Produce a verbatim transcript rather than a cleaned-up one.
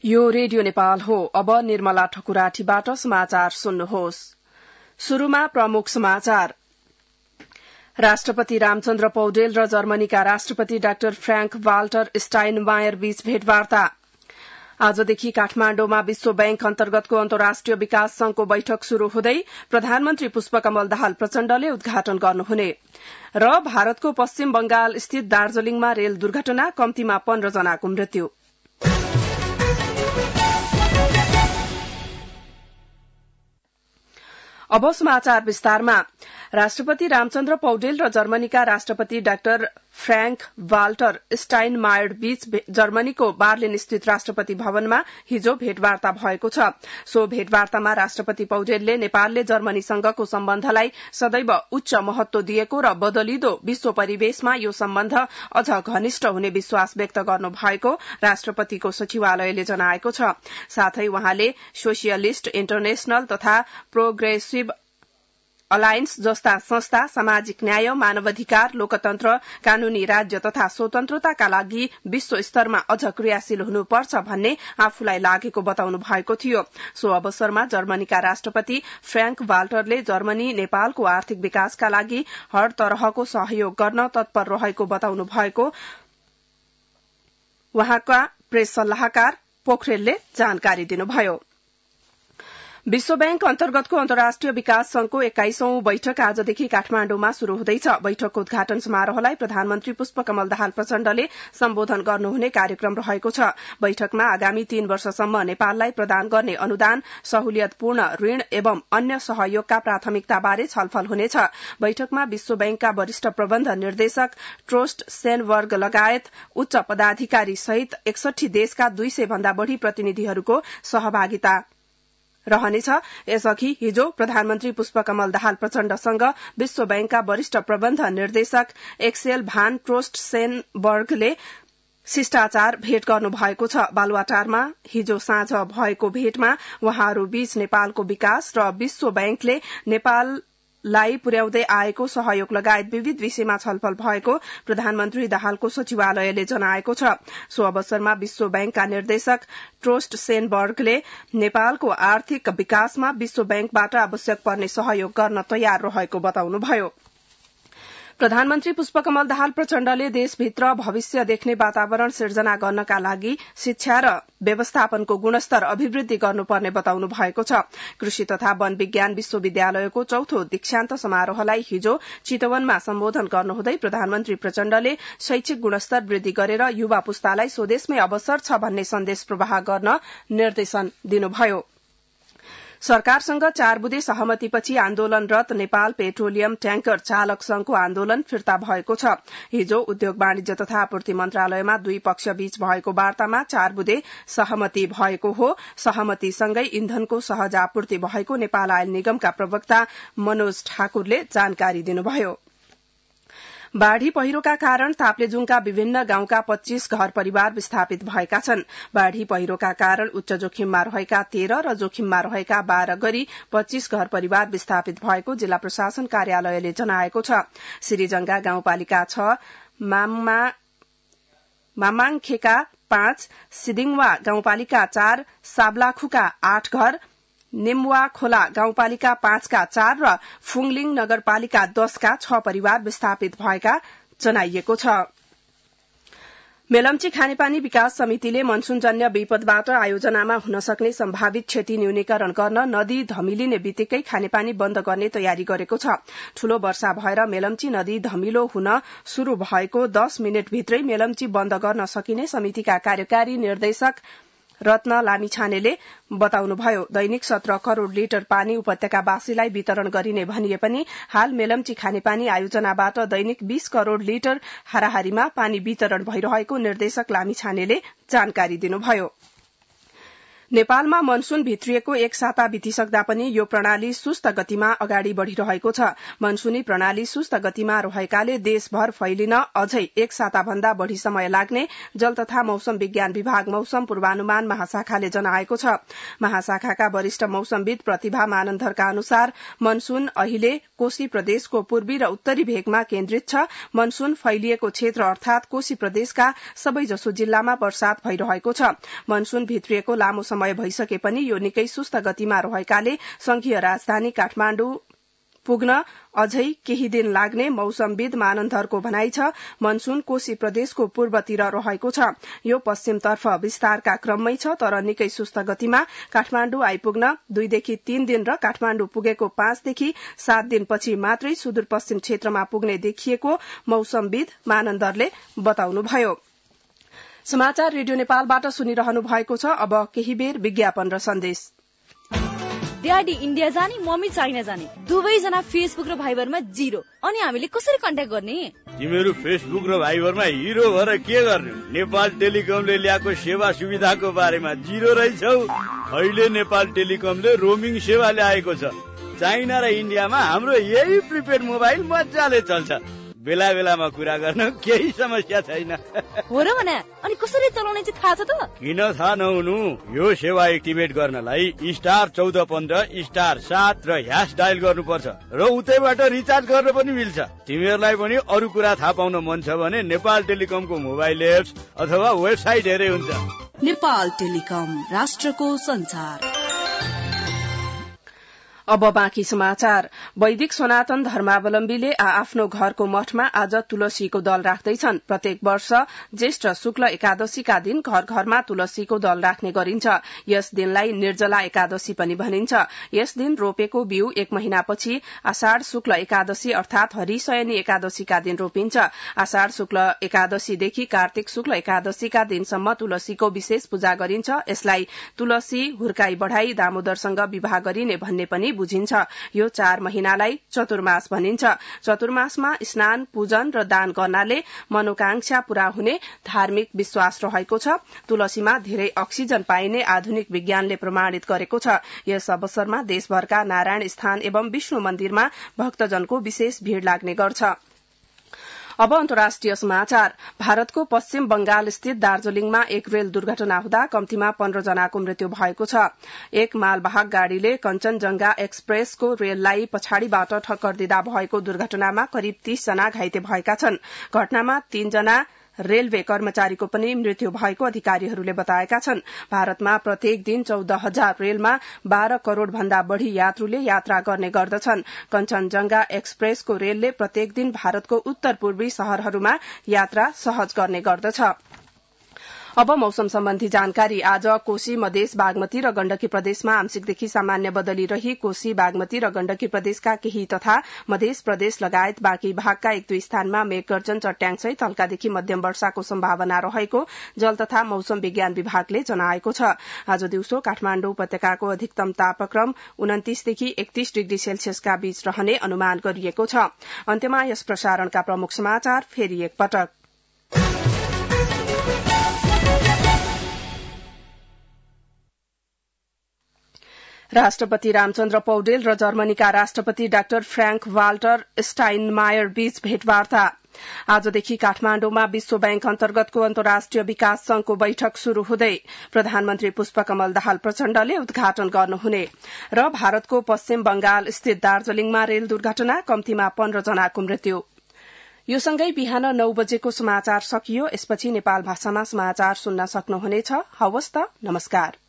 यो रेडियो नेपाल हो। अब निर्मला ठकुराठीबाट समाचार सुन्नुहोस्। शुरूमा प्रमुख समाचार। राष्ट्रपति रामचन्द्र पौडेल र जर्मनीका राष्ट्रपति डाक्टर फ्र्याङ्क वाल्टर स्टाइनमायर बीच भेटवार्ता। आजदेखि काठमाण्डुमा विश्व बैंक अन्तर्गतको अन्तर्राष्ट्रिय विकास संघको बैठक शुरू हुँदै प्रधानमन्त्री पुष्पकमल दाहाल प्रचण्डले उद्घाटन गर्नुहुने र भारतको पश्चिम बंगाल स्थित दार्जीलिङमा रेल दुर्घटना, कम्तीमा पन्ध्र जनाको मृत्यु। अब समाचार विस्तारमा। राष्ट्रपति रामचन्द्र पौडेल र जर्मनीका राष्ट्रपति डाक्टर फ्र्याङ्क वाल्टर स्टाइनमायर बीच जर्मनीको बार्लिन स्थित राष्ट्रपति भवनमा हिजो भेटवार्ता भएको छ। सो भेटवार्तामा राष्ट्रपति पौडेलले नेपालले जर्मनीसँगको सम्बन्धलाई सदैव उच्च महत्व दिएको र बदलिदो विश्व परिवेशमा यो सम्बन्ध अझ घनिष्ठ हुने विश्वास व्यक्त गर्नु भएको राष्ट्रपतिको सचिवालयले जनाएको छ। साथै वहाँले सोसियलिस्ट इन्टरनेशनल तथा प्रोग्रेसिभ अलायन्स जस्ता संस्था सामाजिक न्याय, मानवाधिकार, लोकतन्त्र, कानूनी राज्य तथा स्वतन्त्रताका लागि विश्व स्तरमा अझ क्रियाशील हुनुपर्छ भन्ने आफूलाई लागेको बताउनु भएको थियो। सो अवसरमा जर्मनीका राष्ट्रपति फ्र्याङ्क वाल्टरले जर्मनी नेपालको आर्थिक विकासका लागि हर तरहको सहयोग गर्न तत्पर रहेको बताउनु भएको वहाँका प्रेस सल्लाहकार पोखरेलले जानकारी दिनुभयो। विश्व बैंक अन्तर्गतको अन्तर्राष्ट्रिय विकास संघको एक्काइसौं बैठक आजदेखि काठमाण्डुमा शुरू हुँदैछ। बैठकको उद्घाटन समारोहलाई प्रधानमन्त्री पुष्पकमल दाहाल प्रचण्डले सम्बोधन गर्नुहुने कार्यक्रम रहेको छ। बैठकमा आगामी तीन वर्षसम्म नेपाललाई प्रदान गर्ने अनुदान, सहुलियतपूर्ण ऋण एवं अन्य सहयोगका प्राथमिकताबारे छलफल हुनेछ। बैठकमा विश्व बैंकका वरिष्ठ प्रबन्ध निर्देशक ट्रोस्ट सेनबर्ग लगायत उच्च पदाधिकारी सहित एकसठी देशका दुई सय भन्दा बढ़ी प्रतिनिधिहरूको सहभागिता रहनेछ। यसअघि हिजो प्रधानमन्त्री पुष्पकमल दाहाल प्रचण्डसँग विश्व बैंकका वरिष्ठ प्रबन्ध निर्देशक एक्सेल भान ट्रोस्ट सेनबर्गले शिष्टाचार भेट गर्नु भएको छ। बालुवाटारमा हिजो साँझ भएको भेटमा वहाँहरू बीच नेपालको विकास र विश्व बैंकले नेपाल लाई पुर्याउँदै आएको सहयोग लगायत विविध विषयमा छलफल भएको प्रधानमन्त्री दाहालको सचिवालयले जनाएको छ। सो अवसरमा विश्व बैंकका निर्देशक ट्रोस्ट सेनबर्गले नेपालको आर्थिक विकासमा विश्व बैंकबाट आवश्यक पर्ने सहयोग गर्न तयार रहेको बताउनुभयो। प्रधानमन्त्री पुष्पकमल दाहाल प्रचण्डले देशभित्र भविष्य देख्ने वातावरण सिर्जना गर्नका लागि शिक्षा र व्यवस्थापनको गुणस्तर अभिवृद्धि गर्नुपर्ने बताउनु भएको छ। कृषि तथा वन विज्ञान विश्वविद्यालयको चौथो दीक्षान्त समारोहलाई हिजो चितवनमा सम्बोधन गर्नुहुँदै प्रधानमन्त्री प्रचण्डले शैक्षिक गुणस्तर वृद्धि गरेर युवा पुस्तालाई स्वदेशमै अवसर छ भन्ने सन्देश प्रवाह गर्न निर्देशन दिनुभयो। सरकारसँग चार बुँदे सहमतिपछि आन्दोलनरत नेपाल पेट्रोलियम ट्याङ्कर चालक संघको आन्दोलन फिर्ता भएको छ। हिजो उद्योग वाणिज्य तथा आपूर्ति मन्त्रालयमा दुई पक्ष बीच भएको वार्तामा चार बुँदे सहमति भएको हो। सहमतिसँगै इन्धनको सहज आपूर्ति भएको नेपाल आयल निगमका प्रवक्ता मनोज ठाकुरले जानकारी दिनुभयो। बाढ़ी पहिरोका कारण ताप्लेजुङका विभिन्न गाउँका पच्चीस घर परिवार विस्थापित भएका छन्। बाढ़ी पहिरोका कारण उच्च जोखिममा रहेका तेह्र र जोखिममा रहेका बाह्र गरी पच्चीस घर परिवार विस्थापित भएको जिल्ला प्रशासन कार्यालयले जनाएको छ। सिरिजंगा गाउँपालिका छ, मामा मामाङखेका पाँच, सिदिङवा गाउँपालिका चार, साब्लाखुका आठ घर, निम्वा खोला गाउँपालिका पाँचका चार र फुङलिङ नगरपालिका दशका छ परिवार विस्थापित भएका जनाइएको छ। मेलम्ची खानेपानी विकास समितिले मनसूनजन्य विपदबाट आयोजनामा हुन सक्ने सम्भावित क्षति न्यूनीकरण गर्न नदी धमिलिने बित्तिकै खानेपानी बन्द गर्ने तयारी गरेको छ। ठूलो वर्षा भएर मेलम्ची नदी धमिलो हुन शुरू भएको दस मिनट भित्रै मेलम्ची बन्द गर्न सकिने समितिका कार्यकारी निर्देशक रत्न लामिछानेले बताउनुभयो। दैनिक सत्र करोड़ लिटर पानी उपत्यकावासीलाई वितरण गरिने भनिए पनि हाल मेलम्ची खानेपानी आयोजनाबाट दैनिक बीस करोड़ लिटर हाराहारीमा पानी वितरण भइरहेको निर्देशक लामिछानेले जानकारी दिनुभयो। नेपालमा मनसून भित्रिएको एक साता बितिसक्दा पनि यो प्रणाली सुस्त गतिमा अगाडि बढ़िरहेको छ। मनसूनी प्रणाली सुस्त गतिमा रहेकाले देशभर फैलिन अझै एक साता भन्दा बढ़ी समय लाग्ने जल तथा मौसम विज्ञान विभाग मौसम पूर्वानुमान महाशाखाले जनाएको छ। महाशाखाका वरिष्ठ मौसमविद प्रतिभा मानन्धरका अनुसार मनसून अहिले कोशी प्रदेशको पूर्वी र उत्तरी भेगमा केन्द्रित छ। मनसून फैलिएको क्षेत्र अर्थात कोशी प्रदेशका सबैजसो जिल्लामा वर्षात भइरहेको छ। मनसून भित्रिएको लामो समय भइसके पनि यो निकै सुस्त गतिमा रहेकाले संघीय राजधानी काठमाण्डु पुग्न अझै केही दिन लाग्ने मौसमविद मानन्धरको भनाइ छ। मनसून कोशी प्रदेशको पूर्वतिर रहेको छ। यो पश्चिमतर्फ विस्तारका क्रममै छ, तर निकै सुस्त गतिमा काठमाण्डु आइपुग्न दुईदेखि तीन दिन र काठमाण्डु पुगेको पाँचदेखि सात दिनपछि मात्रै सुदूरपश्चिम क्षेत्रमा पुग्ने देखिएको मौसमविद मानन्धरले बताउनुभयो। समाचार रेडियो नेपालबाट सुनिरहनु भएको छ। अब केही बेर विज्ञापन र सन्देश। ड्याडी इन्डिया जाने, मम्मी चाइना जाने, दुवैजना फेसबुक र भाइबरमा जिरो। अनि हामीले कसरी कन्ट्याक्ट गर्ने? तिमीहरू फेसबुक र भाइबरमा हिरो भएर के गर्ने? नेपाल टेलिकमले ल्याएको सेवा सुविधाको बारेमा जिरो रहेछौ। अहिले नेपाल टेलिकमले रोमिङ सेवा ल्याएको छ। चाइना र इन्डियामा हाम्रो यही प्रिपेड मोबाइल मजाले चल्छ। बेला बेलामा कुरा गर्न केही समस्या छैन। हो र भने अनि कसरी चलाउने चाहिँ थाहा छ त? किन थाहा नहुनु? यो सेवा एक्टिभेट गर्नलाई स्टार चौध पन्ध्र स्टार सात र ह्यास डायल गर्नुपर्छ र उतैबाट रिचार्ज गर्न पनि मिल्छ। तिमीहरूलाई पनि अरू कुरा थाहा पाउन मन छ भने नेपाल टेलिकमको मोबाइल एप्स अथवा वेबसाइट हेरे हुन्छ। नेपाल टेलिकम, राष्ट्रको संचार। अब बाँकी समाचार। वैदिक सनातन धर्मावलम्बीले आफ्नो घरको मठमा आज तुलसीको दल राख्दैछन्। प्रत्येक वर्ष ज्येष्ठ शुक्ल एकादशीका दिन घर घरमा तुलसीको दल राख्ने गरिन्छ। यस दिनलाई निर्जला एकादशी पनि भनिन्छ। यस दिन रोपेको बिउ एक महिनापछि आषाढ़ शुक्ल एकादशी अर्थात हरिशयनी एकादशीका दिन रोपिन्छ। आषाढ़ शुक्ल एकादशीदेखि कार्तिक शुक्ल एकादशीका दिनसम्म तुलसीको विशेष पूजा गरिन्छ। यसलाई तुलसी हुर्काई बढ़ाई दामोदरसँग विवाह गरिने भन्ने पनि बुझिन्छ। यो चार महिनालाई चतुर्मास भनिन्छ। चतुर्मासमा स्नान, पूजन र दान गर्नाले मनोकांक्षा पूरा हुने धार्मिक विश्वास रहेको छ। तुलसीमा धेरै अक्सिजन पाइने आधुनिक विज्ञानले प्रमाणित गरेको छ। यस अवसरमा देशभरका नारायण स्थान एवं विष्णु मन्दिरमा भक्तजनको विशेष भीड़ लाग्ने गर्छ। अब अन्तर्राष्ट्रिय समाचार। भारतको पश्चिम बंगाल स्थित दार्जीलिङमा एक रेल दुर्घटना हुँदा कम्तीमा पन्ध्र जनाको मृत्यु भएको छ। एक मालवाहक गाड़ीले कञ्चनजंघा एक्सप्रेसको रेललाई पछाडिबाट ठक्कर दिँदा भएको दुर्घटनामा करिब तीस जना घाइते भएका छन्। घटनामा तीनजना रेलवे कर्मचारीको पनि मृत्यु भएको अधिकारीहरूले बताएका छन्। भारतमा प्रत्येक दिन चौध हजार रेलमा बाह्र करोड़ भन्दा बढ़ी यात्रुले यात्रा गर्ने गर्दछन्। कञ्चनजंघा एक्सप्रेसको रेलले प्रत्येक दिन भारतको उत्तर पूर्वी शहरहरूमा यात्रा सहज गर्ने गर्दछ। अब मौसम सम्बन्धी जानकारी। आज कोशी, मधेस, बागमती र गण्डकी प्रदेशमा आंशिकदेखि सामान्य बदली रही कोशी, बागमती र गण्डकी प्रदेशका केही तथा मधेस प्रदेश लगायत बाँकी भागका एक दुई स्थानमा मेघगर्जन, चट्याङसहित हल्कादेखि मध्यम वर्षाको सम्भावना रहेको जल तथा मौसम विज्ञान विभागले जनाएको छ। आज दिउँसो काठमाण्डु उपत्यकाको अधिकतम तापक्रम उन्तिसदेखि एकतीस डिग्री सेल्सियसका बीच रहने अनुमान गरिएको छ। अन्त्यमा यस प्रसारणका प्रमुख समाचार फेरि एकपटक। राष्ट्रपति रामचन्द्र पौडेल र जर्मनीका राष्ट्रपति डाक्टर फ्र्याङ्क वाल्टर स्टाइनमायर बीच भेटवार्ता। आजदेखि काठमाण्डुमा विश्व बैंक अन्तर्गतको अन्तर्राष्ट्रिय विकास संघको बैठक शुरू हुँदै प्रधानमन्त्री पुष्पकमल दाहाल प्रचण्डले उद्घाटन गर्नुहुने र भारतको पश्चिम बंगाल स्थित दार्जीलिङमा रेल दुर्घटना, कम्तीमा पन्ध्र जनाको मृत्यु। यो सँगै बिहान नौ बजेको समाचार सकियो। यसपछि नेपाल भाषामा समाचार सुन्न सक्नुहुनेछ। हवस् त, नमस्कार।